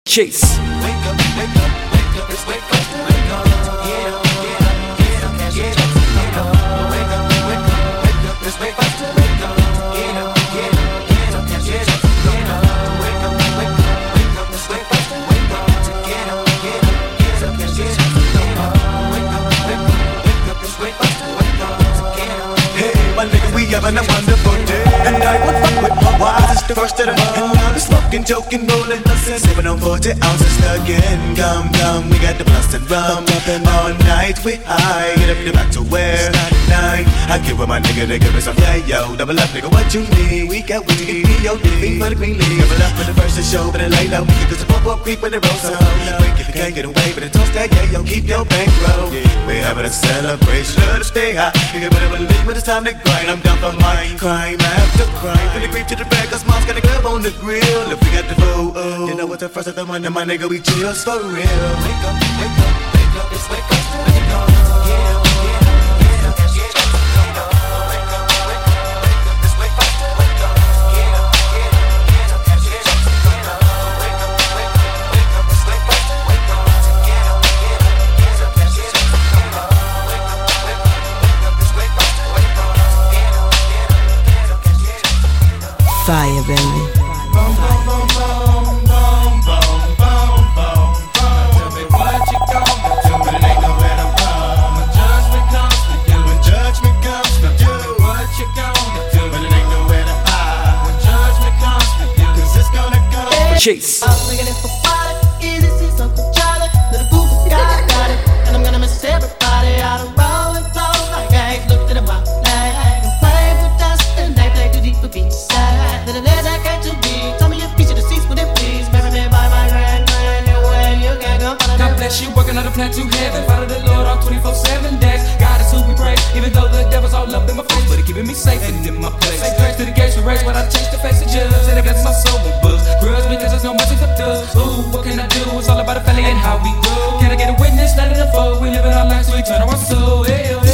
Chase. Wake up, wake up, wake up, it's wake up, wake up. Get up, get up, get up, get up, get up. Wake up, wake up, wake up, it's wake up, wake up. Get up, get up, get up, get up, get up. Wake up, wake up, wake up, it's wake up, wake up. Get up, get up, get up, get up, get up. Wake up, wake up, wake up, it's wake up, wake up. Get up. Hey, my nigga, we having a wonderful day, and I would fuck with my wives. It's the first of the month, and I'll be smoking, joking, rolling, sipping on 40 ounces again. Gum, we got the busted rum. All night we high, get up the back to where night. I get with my nigga to give me some yo. Double up, nigga, what you need? We got weed, P.O.D. for the Green League. Double up for the first show, but it lay low. Cause the pop-up creep when it rolls so quick. If you can't get away, but it toast that yo, keep your bankroll. We having a celebration, let us stay high. You can better believe when it's time to grind. I'm down for mine, crime after crime. From the creep to the back, cause mom's got a grab on the grill. If we got the food, you know what's the first of the one, and my nigga, we chills for real. Wake up, wake up, wake up, it's wake up, wake up. Get up, get up, get up, get up, get up. Wake up, wake up, wake up, it's wake up, wake up. Get up, get up, get up, get up, get up. Wake up, wake up, wake up, it's wake up, wake up. Get up, get up, get up, get up, get up. Wake up, wake up, wake up, it's wake up, wake up. Get up, get up, get up, get up. Fire, baby. Boom, boom, boom, boom, boom, boom, boom, boom. Tell me what you gon' do, but it ain't nowhere to run. When judgment comes for you, when judgment comes for you, what you gon' do, but it ain't nowhere to hide. When judgment comes for you, cause it's gonna go. Chase. I'm looking at for water, easy see something Charlie. Little Google guy got it, and I'm gonna miss everybody. Out of roll and flow, like I ain't looked at a while. Like I'm playing with dust, and they play too deep for being sad. Little legs I can't too deep. Tell me your feature the seats with it, please. Marry me by my grand plan, no way you can't go follow God bless you, working on a plan to heaven. Follow the Lord on 24/7 days. God is who we praise, even though the devil's all up in my face, but he keeping me safe and in my place. Say grace to the gates we raise, but I change the face of judge, and I bless my soul with books. Grudge because there's no mercy except us. Ooh, what can I do? It's all about the family and how we grow. Can I get a witness? Let it unfold. We live in our lives, so we turn our soul. Hell, hell.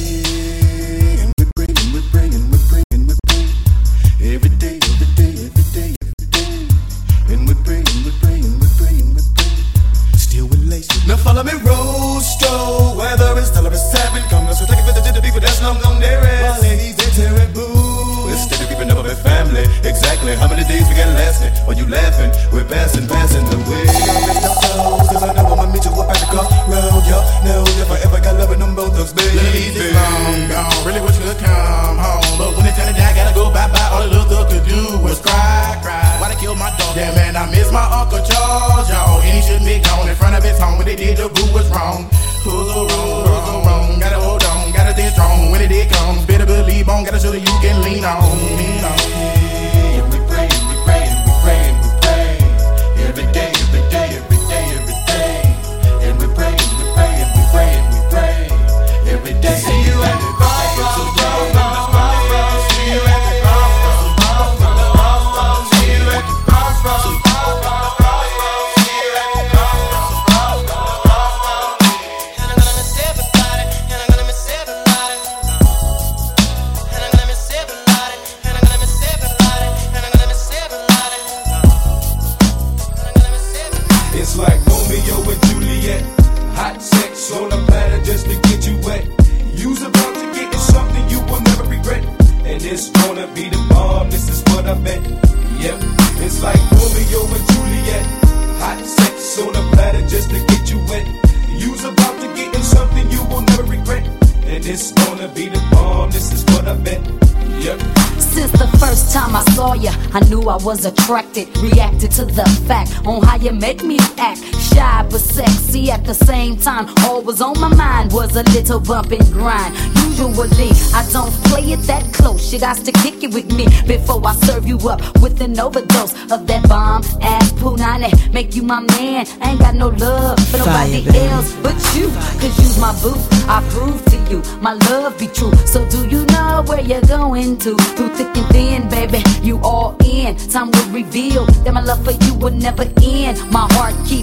Every day, every day, every day, every day. And we're praying, we're praying, we're praying, we're praying. Still with lace. Now follow me, Rosto. Whether it's till it's 7, come let's take it to the people that's long gone there is. My ladies, they're terrible. Instead of keeping up with family, exactly how many days we got lasting? While you laughing, we're passing the way. Cause I know I'ma meet you up at the crossroad, y'all know if I ever got love in them both those babies. Ladies, long gone, really wish you could come home. But when it's time to die, gotta go bye-bye. All the little thug could do was cry. Why they killed my dog? Yeah, man, I miss my Uncle Charles, y'all. And he shouldn't be gone in front of his home. When they did, the boo was wrong. Who's so wrong, who's so wrong? Gotta hold on, gotta stay strong. When it did come, better believe on. Gotta show that you can lean on. And we praying, we praying, we praying, we pray. Every day, every day, every day, every day. And we praying, we praying, we praying, we pray. Every day. See you at the crossroads, see you at the crossroads, see you at the crossroads, see you at the crossroads, see you at the crossroads. And I'm gonna miss everybody, and I'm gonna miss everybody. And I'm gonna miss everybody, and I'm gonna miss everybody, and I'm gonna miss everybody. And I'm gonna miss everybody. It's like Romeo and Juliet, hot sex on a platter just to get you wet. You's about to get in something you will never regret, and it's gonna be the bomb. This is what I bet. Yep, it's like Romeo and Juliet, hot sex on a platter just to get you wet. You's about to get in something you will never regret, and it's gonna be the bomb. This is what I bet. Yep. Since the first time I saw ya, I knew I was attracted. Reacted to the fact on how you make me act. Shy but sexy at the same time. All was on my mind was a little bump and grind. Usually I don't play it that close. You got to kick it with me before I serve you up with an overdose of that bomb ass punani. Make you my man. I ain't got no love for nobody else but you. Cause you's my boo. I prove to you my love be true. So do you know where you're going to? Through thick and thin, baby, you all in. Time will reveal that my love for you will never end. My heart keeps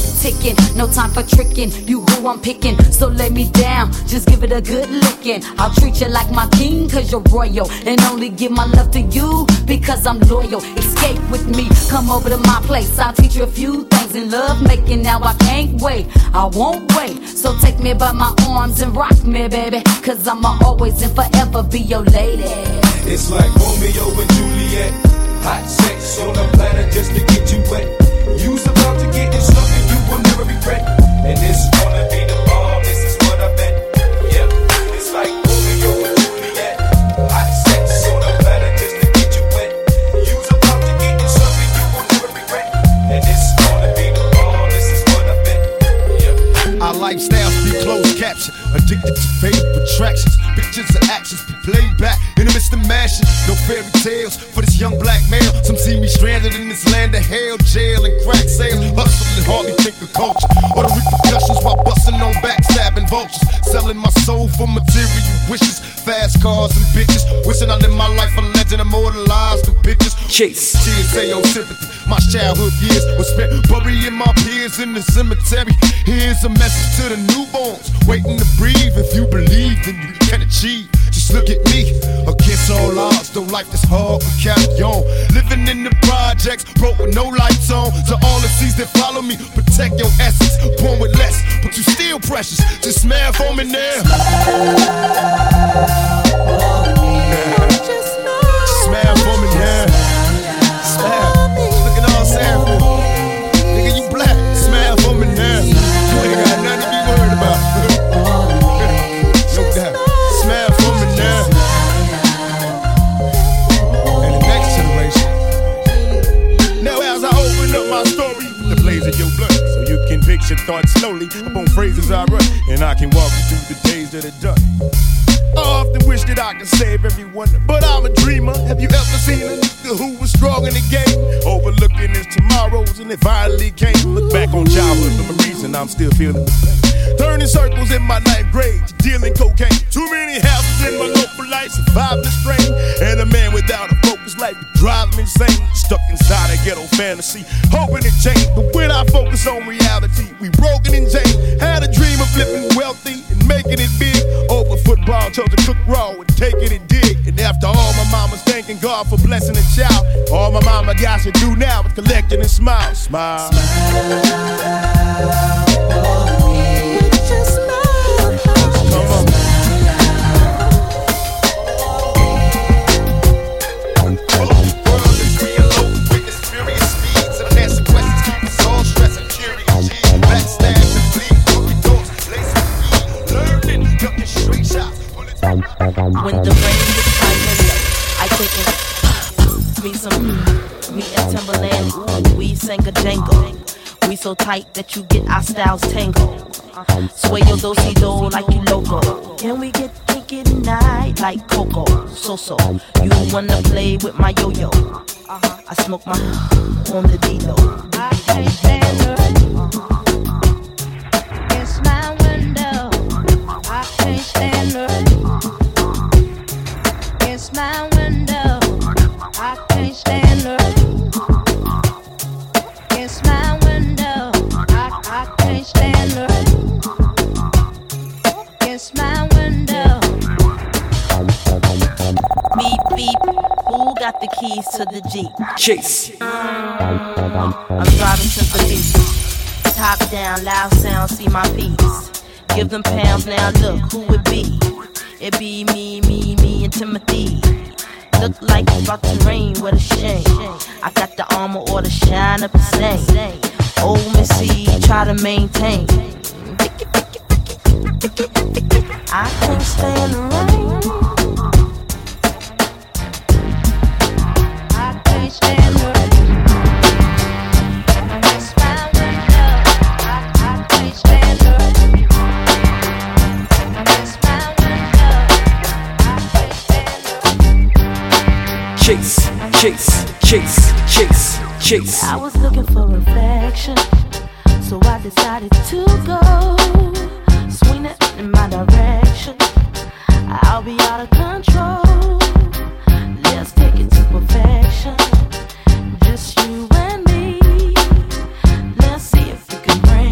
ticking. No time for tricking, you who I'm picking. So lay me down, just give it a good licking. I'll treat you like my king, cause you're royal. And only give my love to you, because I'm loyal. Escape with me, come over to my place. I'll teach you a few things in love making. Now I can't wait, I won't wait. So take me by my arms and rock me, baby. Cause I'ma always and forever be your lady. It's like Romeo and Juliet. Hot sex on a platter just to get you wet. You's about to get in something you will never regret. And it's gonna be the bomb, this is what I bet. Yeah, it's like Romeo and Juliet. Hot sex on a platter just to get you wet. You's about to get in something you will never regret. And it's gonna be the bomb, this is what I bet. Yeah. Our lifestyles be closed caption, addicted to fatal attractions. Pictures of actions be played back in the midst of mashing. No fairy tales for this young black male. Some see me stranded in this land of hell, jail and crack sales. Hustling, hardly think of culture or the repercussions while busting on backstabbing vultures. Selling my soul for material wishes, fast cars and bitches. Wishing I lived my life a legend, immortalized through pictures. Chase. TSAO sympathy. My childhood years were spent burying my peers in the cemetery. Here's a message to the newborns waiting to breathe. If you believe, then you can achieve. Just look at me, against all odds. Though life is hard, we carry on. Living in the projects, broke with no lights on. To all the seas that follow me, protect your essence. Born with less, but you still precious. Just smile for me now. Just smile for me now. Smile. Look at all Sam. Nigga, you black. Smile for me now. You ain't got nothing to be worried about. No doubt. Smile for me now. And the next generation. Now as I open up my story, the blaze of your blood, so you can picture thoughts slowly upon phrases I write, and I can walk you through the days that are done. I often wish that I could save everyone, but I'm a dreamer. Have you ever seen a nigga who was strong in the game, overlooking his tomorrows, and it finally came? Look back on childhood memories and I'm still feeling the pain. Turning circles in my ninth grade, dealing cocaine. Too many houses in my local life, survived the strain. And a man without a focus life could drive me insane. Stuck inside a ghetto fantasy, hoping it changed. But when I focus on reality, we broken in chains. Had a dream of living wealthy and making it big. Over football, chose to cook raw and take it and dig. And after all, my mama's thanking God for blessing a child. All my mama got to do now is collect it and smile. Smile. When the rain hits my window, I take it. Me some, me and Timberland, ooh, we sang a jangle. We so tight that you get our styles tangled. Sway your do-si-do like you loco. Can we get kinky tonight like Coco? So, you wanna play with my yo-yo? I smoke my on the D-Lo. I can't stand her. It's my window. I can't stand her. It's my window. I can't stand her. It's my window. I can't stand her. It's my window. Beep beep. Who got the keys to the Jeep? Chase. I'm driving to the beat. Top down, loud sound, see my piece. Give them pounds now. Look who it be. It be me, and Timothy. Look like it's about to rain, what a shame. I got the armor or the shine up the same. Old Missy, try to maintain. I can't stand the rain. I can't stand the rain. It's my window. I can't stand the rain. It's my window. I can't stand the rain. Chase. I was looking for affection, so I decided to go. Swing it in my direction. I'll be out of control. Let's take it to perfection. Just you and me. Let's see if you can bring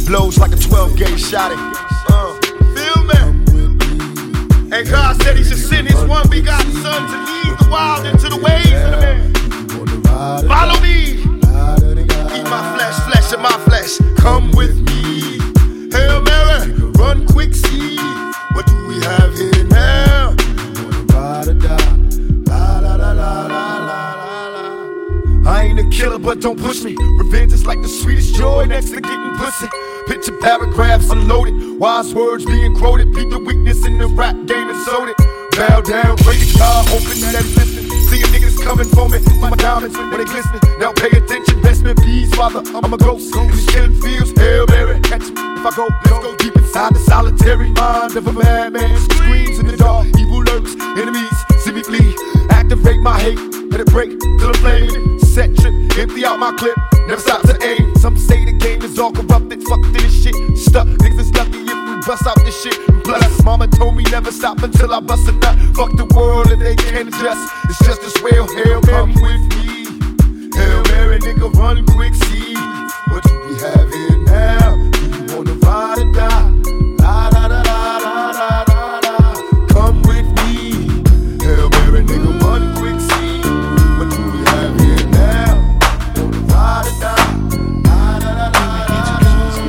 blows like a 12-gauge shot. Feel me? And God said he should send his one begotten son to lead the wild into the ways of the man. Follow me. Eat my flesh of my flesh. Come with me. Hail Mary, run quick, see. What do we have here now? Ride or die. La la la la la la la. I ain't a killer, but don't push me. Revenge is like the sweetest joy next to getting pussy. Picture paragraphs unloaded, wise words being quoted. Beat the weakness in the rap game and sold it. Bow down, pray to God, hoping that he's listening. See your niggas coming for me, my diamonds when they glistening. Now pay attention, best in peace, father. I'm a ghost in these killing fields. Hail Mary, catch me if I go. Let's go deep inside the solitary mind of a madman. Screams in the dark, evil lurks, enemies see me flee. Activate my hate, let it break till I'm flaming. Set trip, empty out my clip, never stop to aim. Some say the game is all corrupted, fuck this shit. Stuck, niggas is lucky if we bust out this shit. Plus, mama told me never stop until I bust a nut. Fuck the world if they can't adjust. It's just as well. Hail Mary with me. Hail Mary, nigga, run quick, see. What do we have here now? Do you wanna ride or die? La la la la la la la la. Come with me. Hail Mary, nigga, run quick, see. What do we have here now? Wanna ride or die? La la la la la la.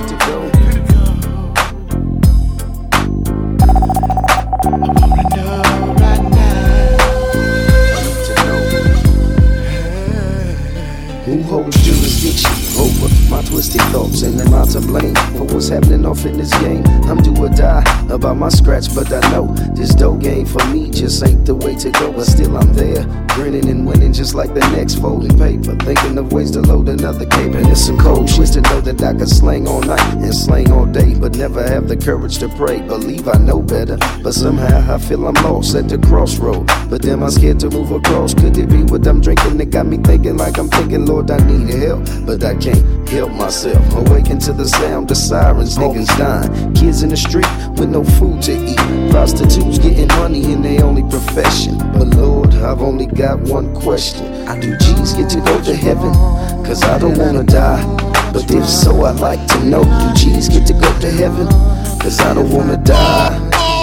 Who holds jurisdiction over my twisted thoughts, and am I to blame for what's happening off in this game? I'm do or die about my scratch, but I know this dough game for me just ain't the way to go. But still I'm there, grinning and winning just like the next folding paper, thinking of ways to load another cape. And it's a cold twist to know that I could slang all night and slang all day, but never have the courage to pray. Believe I know better, but somehow I feel I'm lost at the crossroad. But then I'm scared to move across. Could it be what I'm drinking that got me thinking like I'm thinking, Lord, I need help, but I can't help myself. Awaken to the sound of sirens, niggas dying, kids in the street with no food to eat, prostitutes getting money in their only profession. But Lord, I've only got one question. Do G's get to go to heaven? Cause I don't wanna die, but if so, I'd like to know, do G's get to go to heaven? Cause I don't wanna die.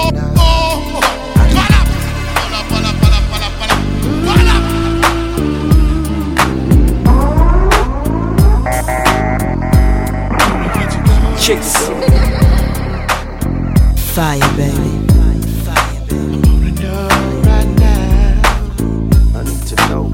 Chicks. Fire, baby. I need to know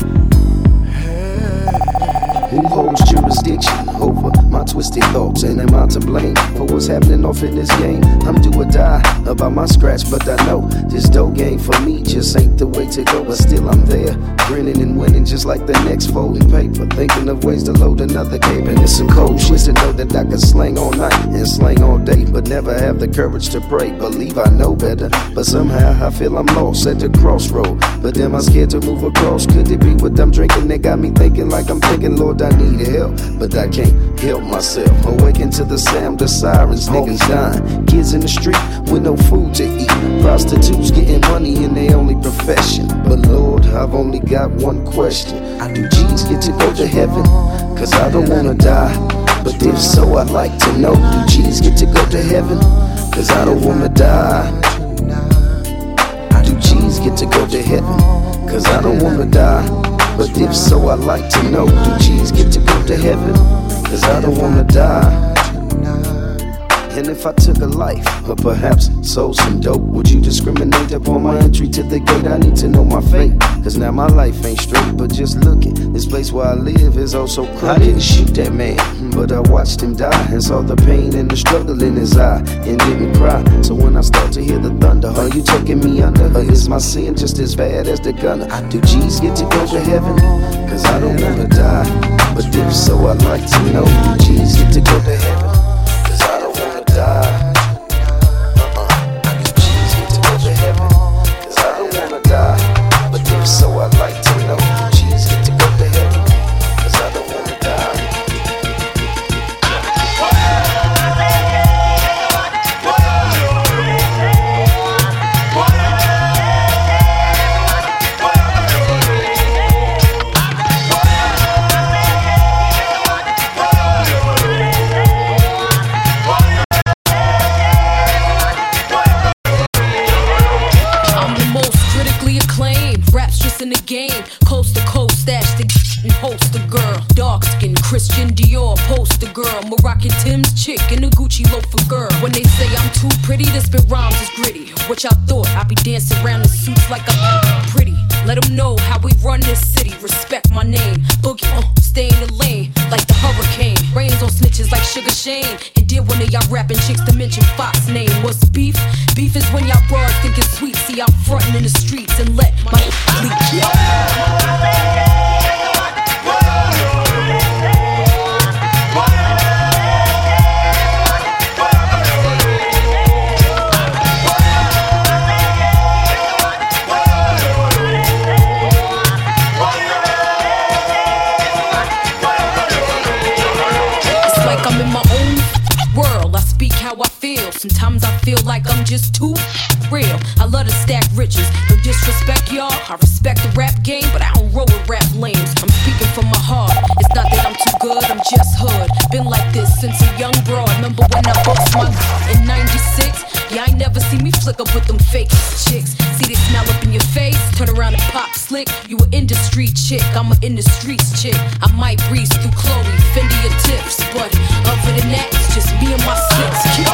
who holds jurisdiction over my twisted thoughts, and am I to blame for what's happening off in this game? I'm do or die about my scratch, but I know this dough game for me just ain't the way to go. But still I'm there, grinning and winning just like the next folding paper, thinking of ways to load another cape. And it's a cold twist to know that I can slang all night and slang all day, but never have the courage to pray. Believe I know better, but somehow I feel I'm lost at the crossroad. But am I scared to move across? Could it be what I'm drinking that got me thinking like I'm thinking, Lord, I need help, but I can't help myself. Awaken to the sound of sirens, niggas dying, kids in the street with no food to eat, prostitutes getting money in their only profession. But Lord, I've only got one question. Do G's get to go to heaven? Cause I don't wanna die, but if so, I'd like to know, do G's get to go to heaven? Cause I don't wanna die. Do G's get to go to heaven? Cause I don't wanna die, but if so, I'd like to know, do G's get to go to heaven? Cause I don't wanna die. And if I took a life, or perhaps sold some dope, would you discriminate upon my entry to the gate? I need to know my fate, cause now my life ain't straight. But just looking, this place where I live is also crooked. I didn't shoot that man, but I watched him die, and saw the pain and the struggle in his eye, and didn't cry. So when I start to hear the thunder, are you taking me under? Or is my sin just as bad as the gunner? Do G's get to go to heaven? Cause I don't wanna die, but if so, I'd like to know, do G's get to go to heaven? Cause I don't wanna die. Do G's get to go to heaven? Cause I don't wanna die, but if so, I'd like to know, do G's get to go to heaven? Cause I don't wanna die. Christian Dior poster girl, Moroccan Tim's chick, and a Gucci loafer girl. When they say I'm too pretty, this spit rhymes is gritty. What y'all thought? I be dancing around in suits like I'm pretty. Let them know how we run this city. Respect my name. Boogie, stay in the lane like the hurricane. Rains on snitches like Sugar Shane. And dear one of y'all rapping chicks to mention Fox name. What's beef? Beef is when y'all broads think it's sweet. See, I'm frontin' in the streets and let my leak. Sometimes I feel like I'm just too real. I love to stack riches, no disrespect y'all. I respect the rap game, but I don't roll with rap lames. I'm speaking from my heart. It's not that I'm too good, I'm just hood. Been like this since a young broad. Remember when I booked my in '96? Yeah, I ain't never see me flick up with them fake chicks. See they smell up in your face, turn around and pop slick. You an industry chick, I'm an in the streets chick. I might breeze through Chloe, Fendi or tips, but other than that, it's just me and my six.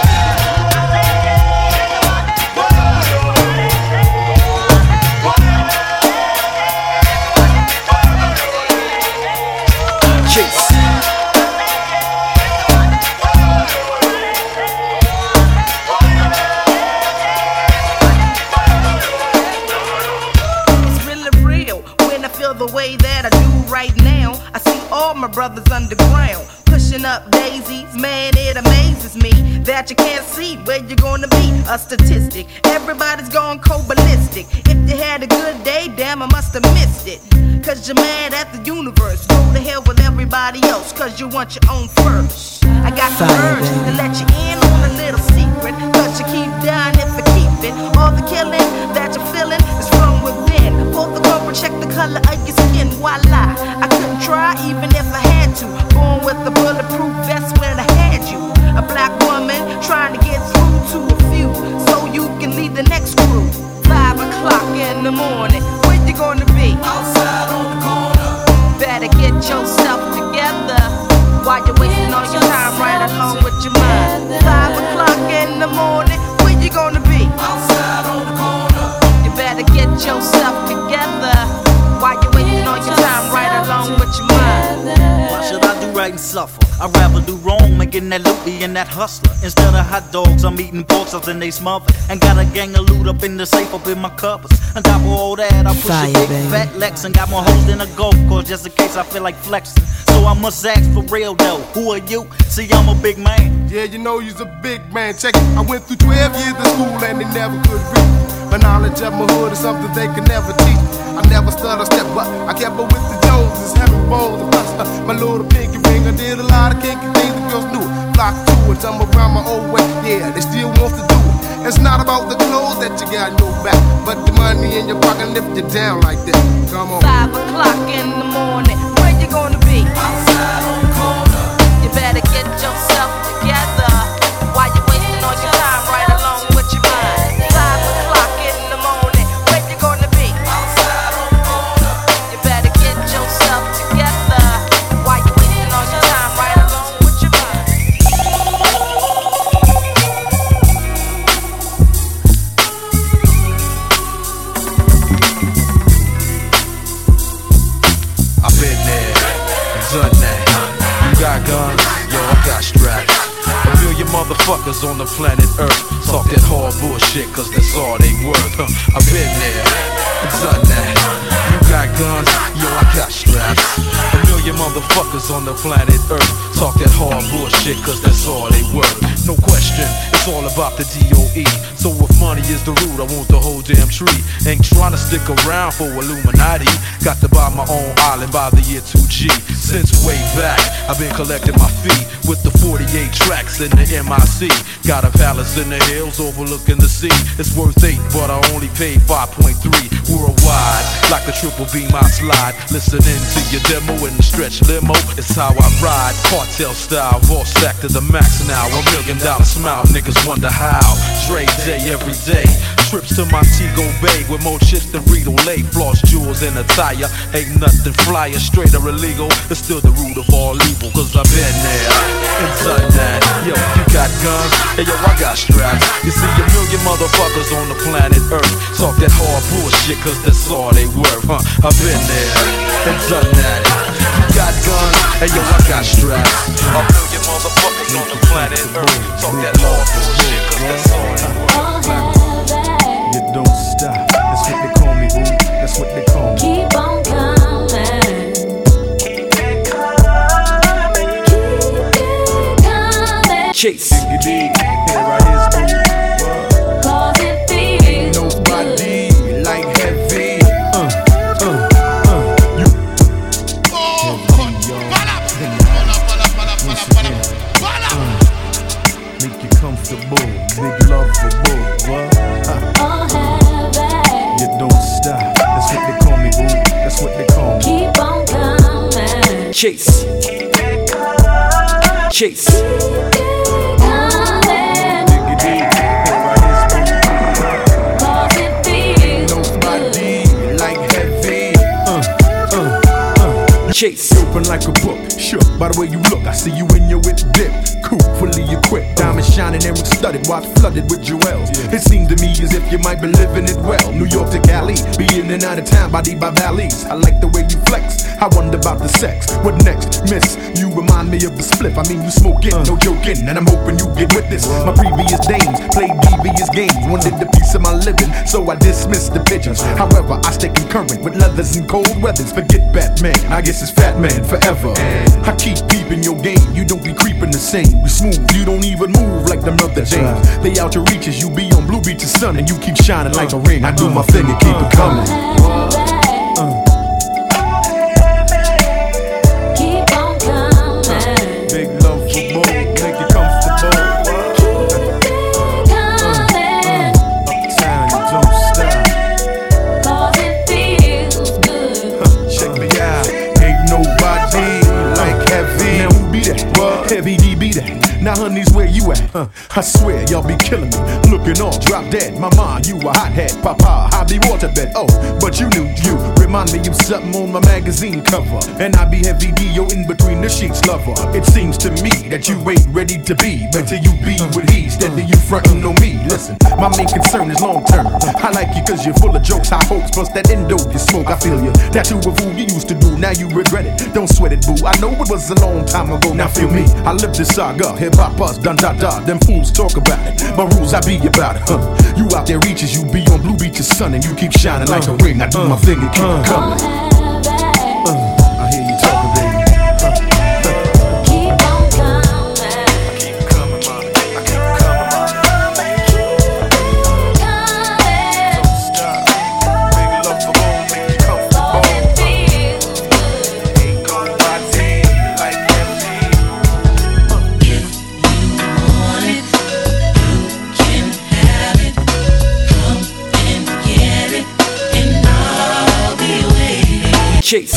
Brothers underground, pushing up daisies. Man, it amazes me that you can't see where you're gonna be. A statistic, everybody's going cold ballistic. If you had a good day, damn, I must have missed it. Cause you're mad at the universe. Go to hell with everybody else, cause you want your own first. I got the urge to let you in on a little secret, cause you keep dying if you keep it. All the killing that you're feeling is from within. Pull the cover, check the color of your skin. Voila, I couldn't try even if I had to. Born with a bulletproof vest when I had you. A black woman trying to get through to a few, so you can lead the next crew. 5 o'clock in the morning, where you gonna be? Outside on the corner. Better get yourself together while you're wasting all your time right along with your mind. 5 o'clock in the morning, where you gonna be? Outside on the corner. You better get yourself together while you're wasting all your time right along with your mind. Why should I do right and suffer? I'd rather do wrong, making that loot, being that hustler. Instead of hot dogs, I'm eating pork chops and they smothered. And got a gang of loot up in the safe, up in my cupboards. On top of all that, I push a big fat Lex and got more hoes than a golf course, just in case I feel like flexing. So I must ask for real though, who are you? See, I'm a big man. Yeah, you know you's a big man. Check it, I went through 12 years of school and they never could read. My knowledge of my hood is something they could never teach. I never started a step up, I kept up with the Joneses, having balls and bust. My little pinky ring, I did a lot of kinky things, the girls knew it. Flock to it, I'm around my old way, yeah, they still want to do it. It's not about the clothes that you got in your back, but the money in your pocket lift you down like that. Come on. 5 o'clock in the morning, where you gonna be? Outside on the corner. You better get yourself together while you're wasting all your time right along with your mind. 5 o'clock in the morning, where you gonna be? Outside on the corner. You better get yourself together while you're wasting all your time right along with your mind. I've been there, done that. You got guns, yo, I got straps. A million motherfuckers on the planet Earth talk that hard bullshit, cause that's all they worth. I've been there, done that. You got guns, yo, I got straps. A million motherfuckers on the planet Earth talk that hard bullshit, cause that's all they worth. No question, it's all about the DOE. So if money is the root, I want the whole damn tree. Ain't trying to stick around for Illuminati. Got to buy my own island by the year 2G. Since way back, I've been collecting my fee with the 48 tracks in the MIC. Got a palace in the hills overlooking the sea. It's worth 8, but I only paid 5.3 worldwide. Like the triple beam I slide. Listening to your demo in the stretch limo. It's how I ride. Cartel style, all stacked to the max now. $1 million smile. Niggas niggas wonder how. Dre day every day. Trips to Montego Bay with more chicks than Rito Lake. Floss jewels and attire. Ain't nothing flyer, straight or illegal. It's still the root of all evil, cause I've been there and done that. Yo, you got guns? Hey, yo, I got straps. You see a million motherfuckers on the planet Earth talk that hard bullshit, cause that's all they worth, huh? I've been there and done that. You got guns? Hey, yo, I got straps. A million motherfuckers on the planet Earth talk that hard bullshit, cause that's all they worth. You don't stop. That's what they call me, boo. That's what they call me. Keep on coming. Keep it coming. Keep it coming. Chase. Diggity, here I is, boo. Cause it feels Nobody good. like heavy. Make you comfortable, big love for bull. What? Oh, heaven. You don't stop. That's what they call me, boo. That's what they call me. Keep on coming. Chase. Chase. Coming. Diggity, here I Cause it feels is, boo. Nobody like heavy. Chase. Open like a book, shook by the way you look. I see you in your whip dip. Cool, fully equipped, diamonds shining and studded, watch flooded with jewels. It seemed to me as if you might be living it well. New York to Cali, be in and out of town, body by valleys. I like the way you flex, I wonder about the sex. What next, miss? You remind me of the spliff. I mean, you smoking, no joking, and I'm hoping you get with this. My previous dames played devious games, wanted a piece of my living, so I dismissed the bitches. However, I stay concurrent with leathers and cold weathers. Forget Batman, I guess it's Fat Man forever. I keep peeping your game, you don't be creeping the same. We smooth, you don't even move like them other dames. They out your reaches, you be on Blue Beach's sun, and you keep shining like a ring. I do my thing and keep it coming. Keep on coming. Big love for more, make you comfortable. Coming. Uptown, you don't stop. Cause it feels good. Check me out, ain't nobody like heavy. Now who be that? What? Heavy D be that. Now honeys, where you at? I swear y'all be killing me. Looking all drop dead. Mama, you a hothead. Papa, I be waterbed. Oh, but you knew you remind me of something on my magazine cover. And I be heavy D, yo, in between the sheets lover. It seems to me that you ain't ready to be. Better you be with he, steady you frontin' on me. Listen, my main concern is long term. I like you cause you're full of jokes, high hopes, plus that endo you smoke. I feel you. That you a fool you used to do, now you regret it. Don't sweat it, boo. I know it was a long time ago. Now feel me. I lived this saga. Hip hop us, dun da da. Them fools talk about it. My rules, I be about it. You out there reaches, you be on Blue Beach's sun, and you keep shining like a ring. I do my thing and keep it coming. I hear you talking, baby. Keep on coming. I keep it coming, mommy. I keep it coming, mommy. Coming. Don't stop. Big love for more, make you comfortable. Cause it feels good. Ain't nobody like heavy. Chase.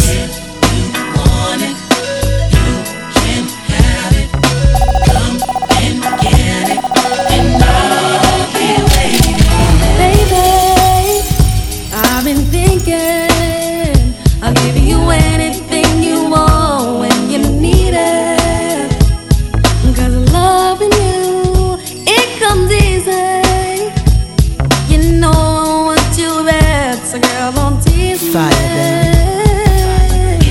Baby, I've been thinking I'll give you anything you want when you need it. 'Cause loving you, it comes easy. You know what you bet, so girl, don't tease me.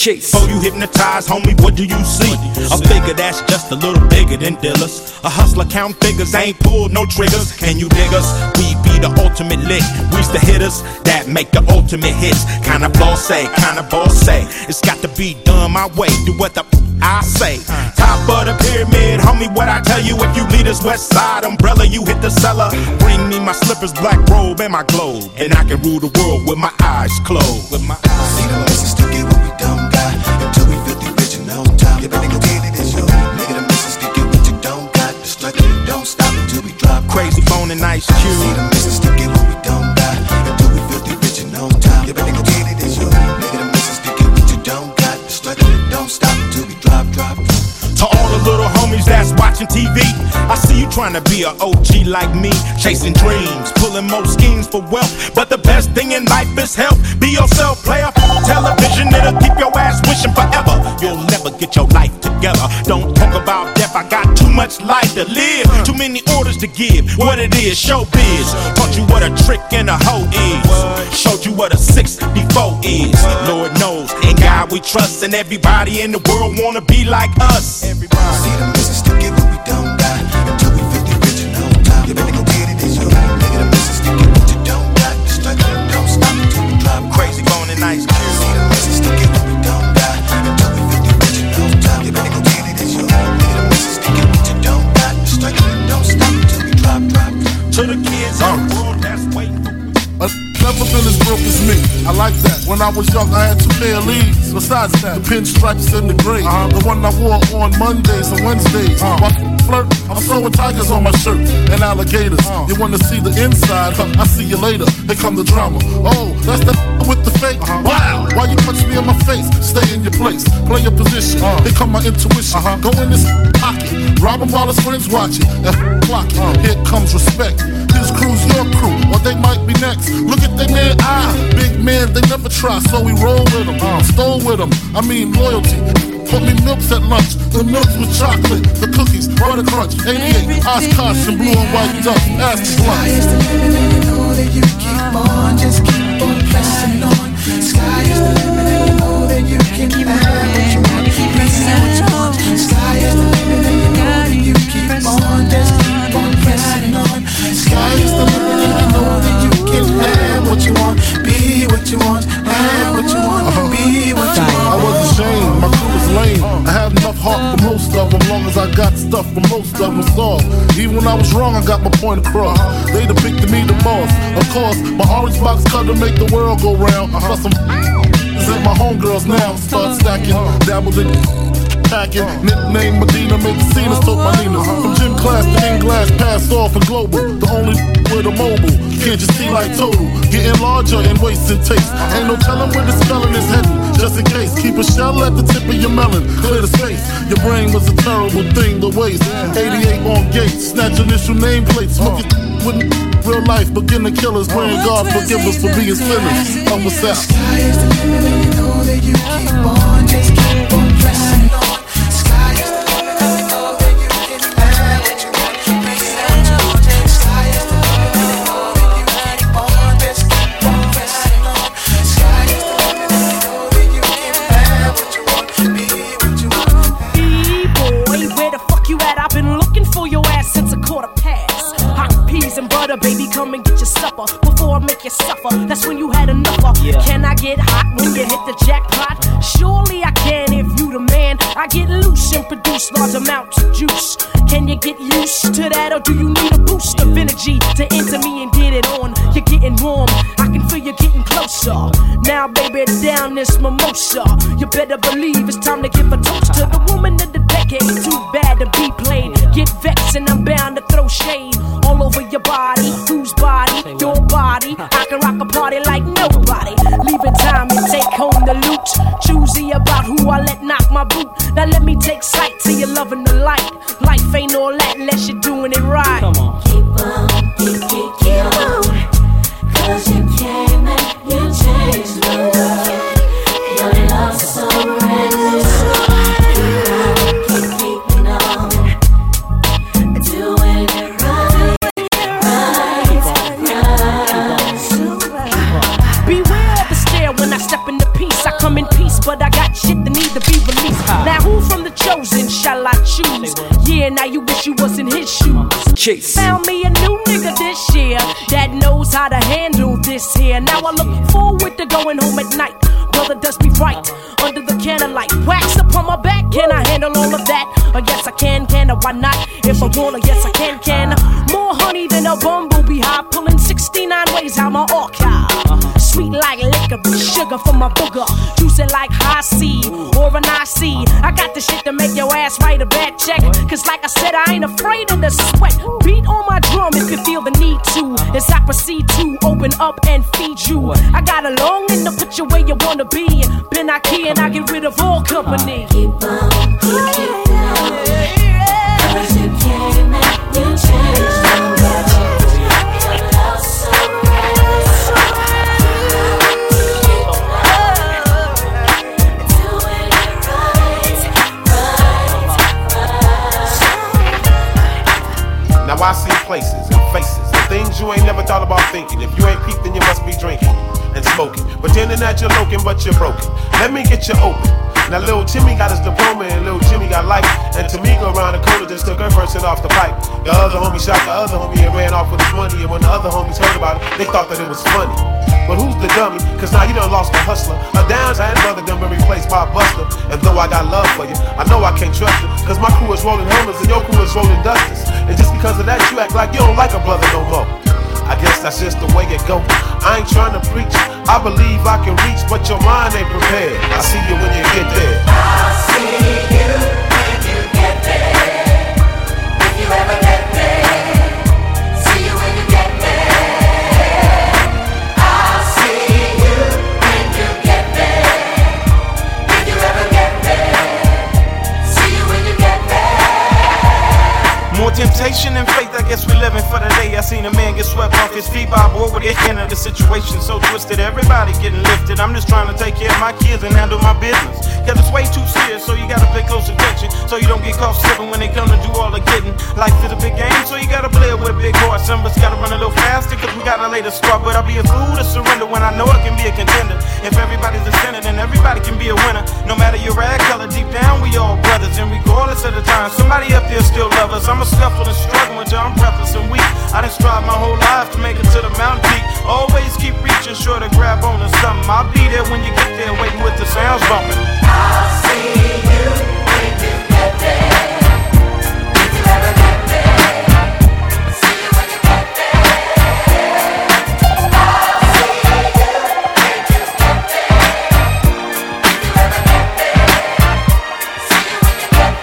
chase. Before you hypnotize, homie, what do you see? A figure that's just a little bigger than dealers. A hustler count figures, ain't pulled no triggers. Can you dig us? We be the ultimate lick. We's the hitters that make the ultimate hits. Kinda bossy, kinda bossy. It's got to be done my way. Do what the I say. Top of the pyramid, homie, what I tell you. If you lead us west side umbrella, you hit the cellar. Bring me my slippers, black robe, and my globe, and I can rule the world with my eyes closed. With my eyes. See the missus to get what we don't got until we feel the original time. You better go get it, it's your nigga. The missus to get what you don't got. The struggle it don't stop until we drop. Crazy Bone and Ice Cube. See the missus to get what we don't got until we feel the original time. You better go get it, it's your nigga. The missus to get what you don't got. The struggle it don't stop until we drop. To all the little homies that's watching TV, I see you trying to be an OG like me, chasing dreams, pulling more schemes for wealth. But the best thing in life is health. Be yourself, player. Television, it'll keep your ass wishing forever. You'll never get your life together. Don't talk about death, I got too much life to live. Too many orders to give. What it is, showbiz. Taught you what a trick and a hoe is. Showed you what a 64 is. Lord knows, in God we trust, and everybody in the world wanna be like us. See the missus to get what we don't got until we feel the original time. You better go get it, it's your nigga. The missus to get what you don't got. The struggle it don't stop until we drop. Crazy Bone and Ice Cube. See the missus to get what we don't got until we feel the original time. You better go get it, it's your nigga. The missus to get what you don't got. The struggle it don't stop until we drop. To the kids on the world that's waiting. Never been as broke as me. I like that. When I was young, I had 2 pair of leaves. Besides that, the pinstripes and the gray. The one I wore on Mondays and Wednesdays. While flirt, I'm throwing tigers on my shirt and alligators. You wanna see the inside? I see you later. Here come the drama. Oh, that's the with the fake. Wow. Why you punch me in my face? Stay in your place. Play your position. Here come my intuition. Go in this pocket. Rob him while his friends watching. And clock it. Here comes respect. His crew's your crew, or they might be next. Look at they man, big man, they never try, so we roll with them, stole with them. I mean loyalty. Put me milks at lunch, the milks with chocolate, the cookies, butter crunch, 88, Oshkosh and blue and white duck. Ask the Sky is the limit and you know that you keep on, just keep on pressing on. Sky is the limit and you know that you can have what you want, pressing what you want. Sky is the limit and you know that you keep on, just keep on pressing on. Sky is the limit and you know that you can have what you want, be what you want, have what you want, be what you want. I was ashamed, my crew was lame. I had enough heart for most of them, long as I got stuff for most of them solved. Even when I was wrong, I got my point across. They depicted me the boss. Of course, my orange box cut to make the world go round. Plus some and my homegirls now start stacking, dabbled in packing. Nickname Medina, made the scenes, took my Ninas. From gym class to in glass, pass off and global. The only with a mobile, can't just see like total. Getting larger and wasting taste. Ain't no telling where the spelling is heading. Just in case, keep a shell at the tip of your melon. Clear the space. Your brain was a terrible thing to waste. 88 on gates, snatch initial nameplates. Smoke it with real life, begin to kill us. Praying God forgive us for being sinners. Help us out. Sky is the limit and you know that you keep on, just keep on pressing on. Sky is the limit and you know that you can have what you want, be what you want. Sky is the limit and you know that you keep on, just keep on pressing on. Sky is the limit and you know that you can have what you want, be what you want. B-boy, where the fuck you at? I've been looking for your ass since 1:15. Hot peas and butter, baby, come and get your supper before I make you suffer. That's when you had enough of. Can I get hot when you hit the jackpot? Surely I can if you the man. I get loose and produce large amounts of juice. Can you get used to that, or do you need a boost of energy to enter me and get it on? You're getting warm, I can feel you getting closer. Now, baby, down this mimosa. You better believe it's time to give a toast to the woman of the decade. Too bad to be played. Get vexed and I'm bound to throw shade all over your body. Whose body? Your body. I can rock a party like nobody. Leaving time and take home the loot. Choosy about who I let knock my boot. Now let me take sight till you're loving the light. Life ain't all that unless you're doing it right. Come on. Keep on, keep on. 'Cause you came and you changed my world. Your love's so endless. Keep on. Doing it right. Beware of the stare when I step in the peace. I come in peace, but I got shit shoes. Yeah, now you wish you was in his shoes. Chase. Found me a new nigga this year that knows how to handle this here. Now I look forward to going home at night. Brother does me right under the candlelight. Wax upon my back, can I handle all of that? Yes I can I? Why not? If I wanna, yes I can. More honey than a bumblebee hive, pulling 69 ways out my archive. Sweet like liquor, sugar from my booger, juicy like high C or an IC. I got the shit to make your ass write a bad check. Cause like I said, I ain't afraid of the sweat. Beat on my drum if you feel the need to, as I proceed to open up and feed you. I got a longing to put you where you wanna be. Been I key and I get rid of all company. Keep on, cause you came and you changed the world. Your love so real, so doing it right. Now I see places and faces and things you ain't never thought about thinking. If you ain't peeped, then you must be drinking and smoking, pretending that you're looking, but you're broken. Let me get you open. Now little Timmy got his diploma and little Jimmy got life. And Tamika around the corner just took her first hit off the pipe. The other homie shot the other homie and ran off with his money. And when the other homies heard about it, they thought that it was funny. But who's the dummy? Cause now you done lost a hustler. A downside brother done been replaced by a buster. And though I got love for you, I know I can't trust you. Cause my crew is rolling Hummers and your crew is rolling Dusters. And just because of that, you act like you don't like a brother no more. I guess that's just the way it go. I ain't trying to preach, I believe I can reach, but your mind ain't prepared. I see you when you get there. I see you when you get there. If you ever get there, see you when you get there. I see you when you get there. If you ever get there, see you when you get there. More temptation and faith, I guess we living for the day. I seen a man get swept off his feet by a boy with a hand of the situation so twisted. Everybody getting lifted. I'm just trying to take care of my kids and handle my business. Cause it's way too serious, so you gotta pay close attention, so you don't get caught slipping when they come to do all the getting. Life is a big game, so you gotta play it with a big heart. Some of us gotta run a little faster, cause we gotta lay the start. But I'll be a fool to surrender when I know I can be a contender. If everybody's a sinner, then everybody can be a winner. No matter your rag color, deep down we all brothers. And regardless of the time, somebody up there still love us. I'm a scuffle and struggling till I'm breathless and weak. I done strive my whole life to make it to the mountain peak. Always keep reaching, sure to grab on to something. I'll be there when you get there, waiting with the sounds bumping. I'll see you when you get there. If you ever get there, see you when you get there. I'll see you when you get there. If you ever get there, see you when you get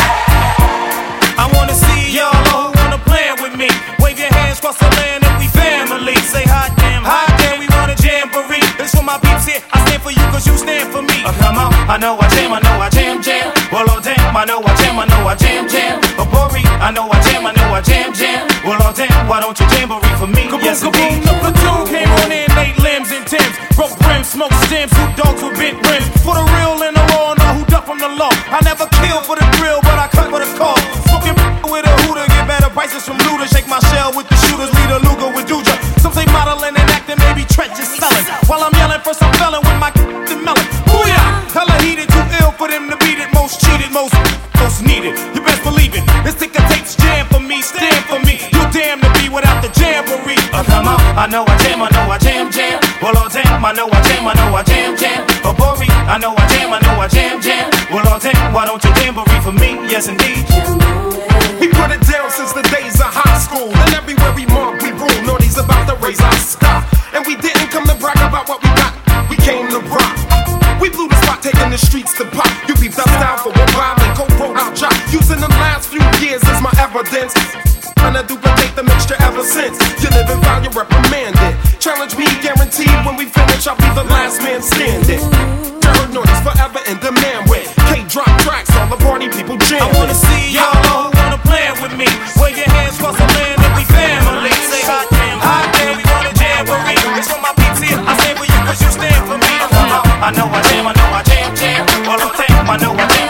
there. I wanna see y'all who wanna plan with me. Wave your hands across the land and we family. Say hot damn, we want a jamboree. It's for my peeps here, I stand for you cause you stand for me. Come on, I know I jam. Well, oh damn, I know I jam. Bori, I know I jam. Well, oh damn, why don't you jamboree for me? Yes, indeed. The platoon came on in, 8 limbs and Timbs. Broke rims, smoked stems, 2 dogs with bent rims. For the real and the raw, know who duck from the law. I never kill for the thrill, but I cut for the call. Smoking with a hooter, get better prices from looters. Shake my shell with the shooters, lead a Luger with Duja. Some say modeling and acting, maybe treacherous selling. While I'm yelling for some felon with my the melon. Booyah! Hella heated, too ill for them to beat it. Most cheated, most needed. You best believe it. This ticker takes jam for me, stand for me. You damn to be without the jamboree. Come on, I know I jam. Well, oh damn, I know I jam. Bori, I know I jam. Well, oh damn, why don't you jamboree for me? Yes, indeed. We put it down since the days of high school. And everywhere we mark, we rule. Naughty's about to raise our stock. And we didn't come to brag about what we got. We came to rock. We blew the spot, taking the streets to pop. You peeped us down for a while and co-wrote our job. Using the last few years as my evidence. Trying to duplicate the mixture ever since. You live and found, you reprimanded. Challenge me, guaranteed. When we finish, I'll be the last man standing. Derek Norton's forever in demand with K-drop tracks. All the party people jam. I wanna see y'all who wanna plan with me. Wave your hands across the land and we family. Say hot damn, we want a jamboree. It's for my peeps here, I stand for you cause you stand for me. I know I jam. Well, oh damn, I know I jam.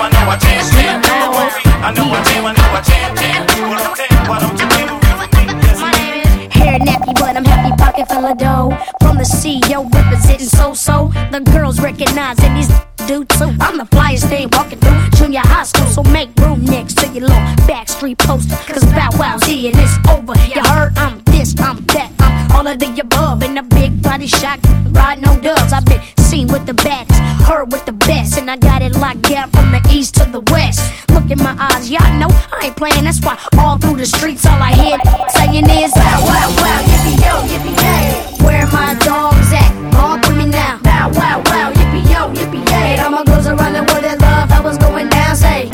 I know I jam. Well, oh damn, why don't you jamboree with me? Yes, hair nappy, but I'm happy, pocket full of dough. From the CEO, representing so. The girls recognize that these do too. I'm the flyest thing walking through junior high school, so make room. room next to your little backstreet poster. Cause Bow Wow's here and it's over. You heard I'm this, I'm that, I'm all of the above. In a big body shot, riding on dubs. I've been seen with the baddest, heard with the best. And I got it locked down from the east to the west. Look in my eyes, y'all know I ain't playing. That's why all through the streets all I hear saying is Bow Wow Wow, yippee yo, yippee yay. Where my dogs at? Walk with me now. Bow Wow Wow, yippee yo, yippee yay. All my girls around the world that love how was going down. Say,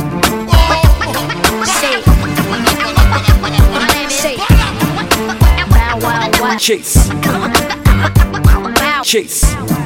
say, Bow Wow Wow. Chase. Chase.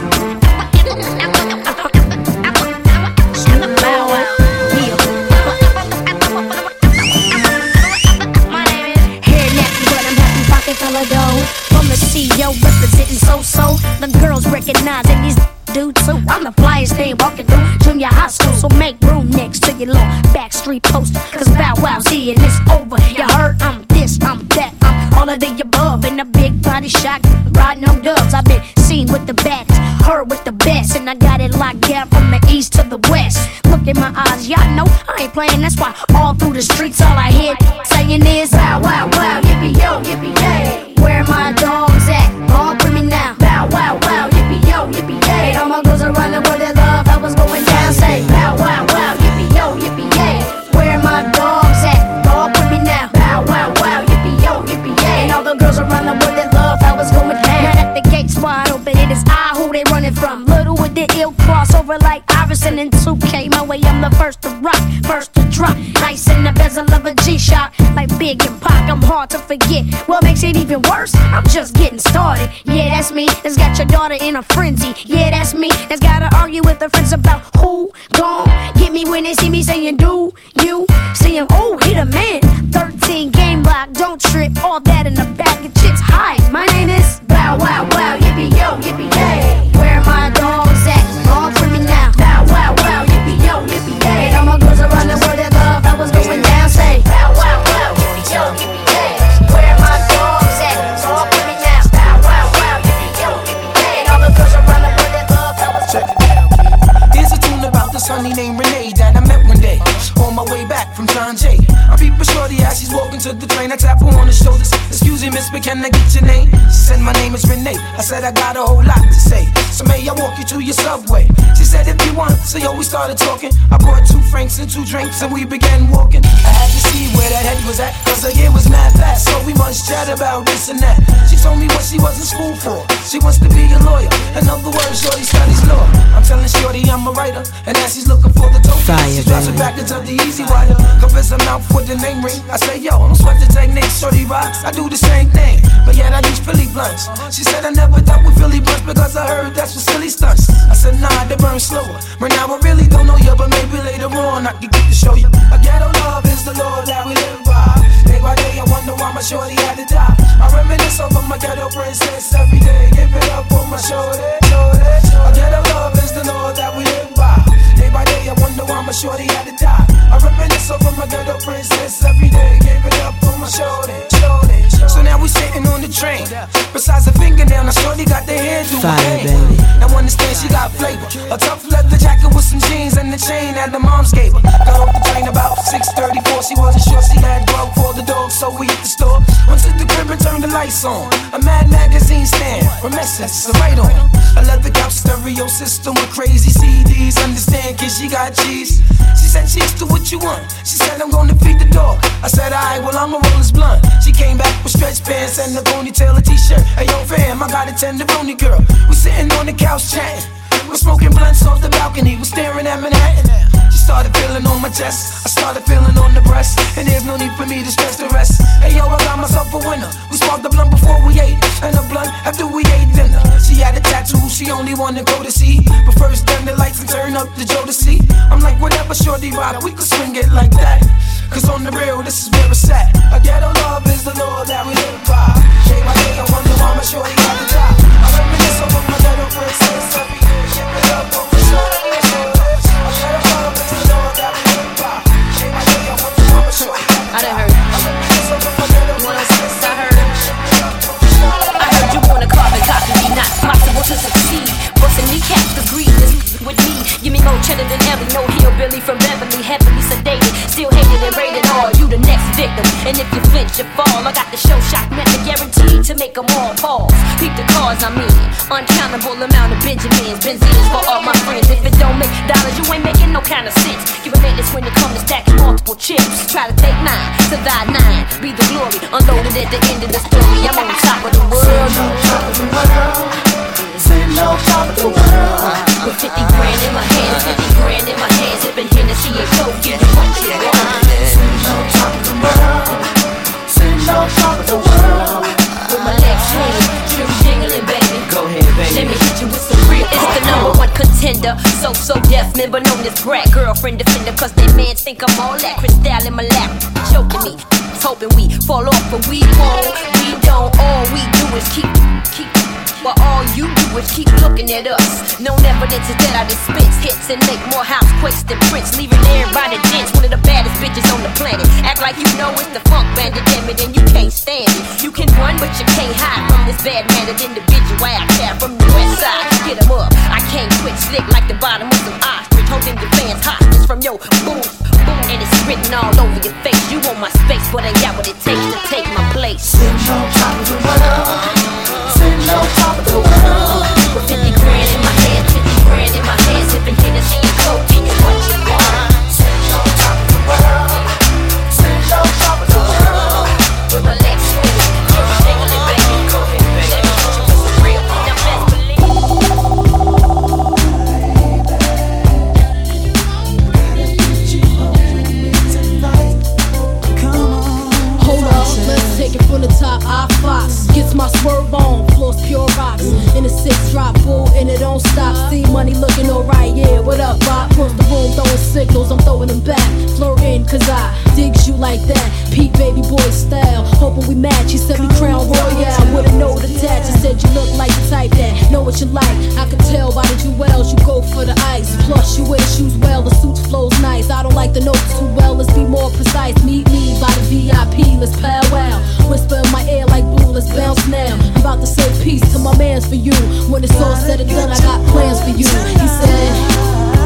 From the CEO representing so-so. The girls recognizing these dudes too. I'm the flyest thing walking through junior high school. So make room next to your little backstreet poster. Cause Bow Wow's here and it's over. You heard I'm this, I'm that, I'm all of the above. In a big body shot, riding on dubs. I've been seen with the baddest, heard with the best. And I got it locked down from the east to the west. Look in my eyes, y'all know I ain't playing. That's why all through the streets all I hear saying is Bow Wow Wow, yippee yo, yippee yay. Where my dogs at? Walk with me now. Bow Wow Wow, yippee yo, yippee yay. All my girls around the world that love how was going down. Say Bow Wow Wow, yippee yo, yippee yay. Where my dogs at? Walk with me now. Bow Wow Wow, yippee yo, yippee yay. And all the girls around the world that love how was going down. Now that the gates wide open, it is I who they running from. Little with the ill crossover like Iverson and 2K. My way, I'm the first to rock, first to drop. Nice in the bezel of a G-Shock, like Big and Pac. I'm hard to forget. What makes it even worse? I'm just getting started. Yeah, that's me. That's got your daughter in a frenzy. Yeah, that's me. That's gotta argue with her friends about who gon' get me when they see me saying, do you see him? Oh, he the man. 13 game block, don't trip. All that in the bag of chips. Hi, my name is Bow Wow Wow, yippee yo, yippee yay. Where my dogs at? Walk with me now. Bow Wow Wow, yippee yo, yippee yay. All my girls around the world that love how was going down. Say Bow Wow Wow, yippee yo, yippee yay. Where my dogs at? Walk with me now. Bow Wow Wow, yippee yo, yippee yay. All the girls around the world that love how was going down. Here's a tune about this honey named Renee that I met one day on my way back from John Jay. I peep a shorty as she's walking to the train. I tap her on the shoulders. Excuse me, miss, but can I get your name? She said my name is Renee. I said I got a whole lot to say. So may I walk you to your subway? She said if you want. So yo, we started talking. I brought 2 francs and 2 drinks and we began walking. I had to see where that head was at, cause the year was mad fast. So we must chat about this and that. She told me what she was in school for. She wants to be a lawyer. In other words, shorty studies law. I'm telling shorty I'm a writer. And as she's looking for the token, she drops a package of the easy rider. Covers her mouth with the name ring. I say yo, don't sweat the technique, shorty rocks. I do the same thing, but yet I use Philly blunts. She said I never dealt with Philly blunts because I heard that's for silly stunts. I said nah, they burn slower. Right now I really don't know you, but maybe later on I can get to show you. A ghetto love is the law that we live by. Day by day I wonder why my shorty had to die. I reminisce over my ghetto princess every day. Give it up on my shorty, shorty. A ghetto love is the law that we live by. Day by day I wonder why my shorty had to die. I reminisce over my ghetto princess every day. Give it up on my shorty, shorty. So now we sitting on the train. Besides a fingernail, now shorty got the hairdo. Fire, baby. Now understand she got flavor. A tough leather jacket with some jeans and the chain that the moms gave her. Got off the train about 6:34. She wasn't sure she had grub for the dog, so we hit the store. Went to the crib and turned the lights on. A Mad magazine stand, reminiscence, a right on. A leather couch stereo system with crazy CDs. Understand, kid, she got cheese. She said, cheese to what you want. She said, I'm gonna feed the dog. I said, alright, well, I'ma roll this blunt. She came back with stretch pants and a ponytail, a t-shirt. Hey, yo, fam, I got a tenderoni girl. We sitting on the couch chatting. We're smoking blunts off the balcony. We're staring at Manhattan. She started feeling on my chest. I started feeling on the breast. And there's no need for me to stress the rest. Hey, yo, I got myself a winner. We sparked the blunt before we ate. And a blunt after we ate dinner. She had a tattoo, she only wanted to go to see. But first, turn the lights and turn up the Joe to see. I'm like, whatever, shorty rider, we could swing it like that. Cause on the real, this is where it's at. A ghetto love is the law that we live by. Day by day, I wonder why my shorty got the top. I reminisce over my ghetto princess every day. Ship it up on the shorty. A ghetto love is the law that we live by. Day by day, I wonder why my shorty got the top. I done heard. I heard you wanna carbon copy me, not possible to succeed. Bustin' kneecaps, agree this with me. Give me more cheddar than ever, no hillbilly from Beverly, heavily sedated. still hated and rated R. You the next victim, and if you flinch, you fall. I got the show shot method guaranteed to make them all pause. Peep the cars I'm in, uncountable amount of Benjamins, Benzines for all my friends. If it don't make dollars, you ain't making no kind of sense. Give a minute when it comes to stacking multiple chips. Try to take 9, survive 9, be the glory. Unloaded at the end of the story. I'm on top of the world. Sitting on top of the world. With 50 grand in my hands, 50 grand in my hands. Sipping Hennessy and Coke, get it what you want. Sitting on top of the world. Sitting on top of the world. With my legs swinging, jingling, baby. Go ahead, baby. Let me hit you with some real. It's the #1 contender. So deaf member known as Brat. Girlfriend defender, cause they man think I'm all that. Crystal in my lap, choking me. Hoping we fall off, but we won't. We don't. All we do is keep. Well, all you do is keep looking at us. No evidence is that I dispense hits and make more housequakes than Prince, leaving everybody dense. One of the baddest bitches on the planet. Act like you know it's the funk bandit, damn it, and you can't stand it. You can run, but you can't hide from this bad-mannered individual out there from the west side. Get 'em up. I can't quit slick like the bottom of some ostrich, holding your fans hostage from your boom, boom, and it's written all over your face. You want my space, but ain't got what it takes to take my place. Sitting on top of the world. Sitting on top of the world. With 50 grand in my hand, 50 grand in my hand. Sipping Hennessy and Coke, get you what you want. Sitting on top of the world. Sitting on top of the world. With my legs swinging, jingling, baby. Go ahead, baby. Let me hit you with some real. Now best believe. Hold up, let's take it from the top. I Fox gets my swerve on, floors pure rocks. In a 6 drop bull and it don't stop. See money looking alright, yeah. What up, Bob? Across the room throwing signals, I'm throwing them back. Flirting, cause I digs you like that. Pete baby boy style, hoping we match. He said me crown royale with a note attached. He said you look like the type that know what you like. I could tell by the jewels, you go for the ice. Plus you wear the shoes well, the suit flows nice. I don't like the notes too well, let's be more precise. Meet me by the VIP, let's powwow. Whisper in my ear like blue, let's bounce now. I'm about to say peace to my mans for you. When it's all said and done, I got plans for you. He said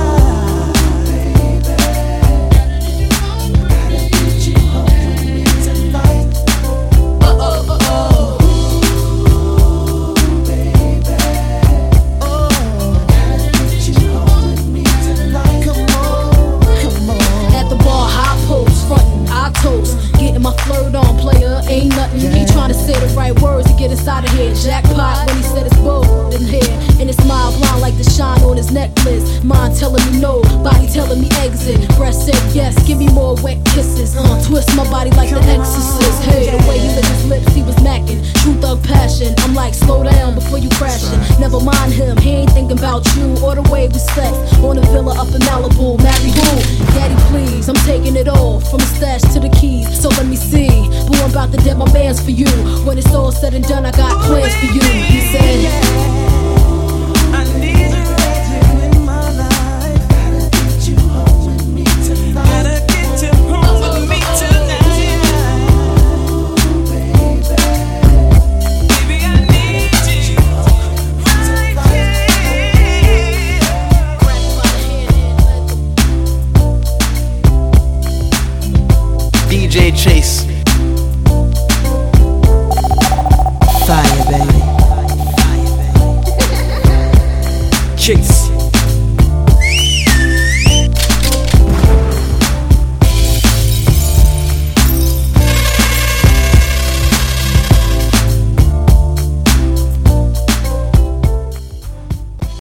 my flirt on, player, ain't nothing. He tryna say the right words to get us out of here. Jackpot when he said it's bold in here. And his smile blind like the shine on his necklace. Mind telling me no, body telling me exit. Breast said yes, give me more wet kisses. Twist my body like the exorcist. Hey, the way he licked his lips, he was macking. True thug passion, I'm like, slow down before you crashing. Never mind him, he ain't thinking about you or the way we sex. On a villa up in Malibu, marry who? Daddy please, I'm taking it all, from the stash to the keys. So let me see, boo, I'm about to dead my bands for you. When it's all said and done, I got plans for you. He said, I need you right here in my life. Gotta get you home with me tonight. Gotta get you home with me tonight. Baby, I need you right here. DJ Chase.